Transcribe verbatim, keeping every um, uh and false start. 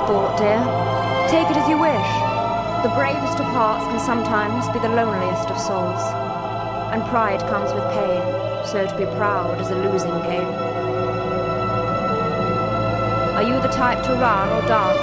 thought, dear. Take it as you wish. The bravest of hearts can sometimes be the loneliest of souls. And pride comes with pain, so to be proud is a losing game. Are you the type to run or dance?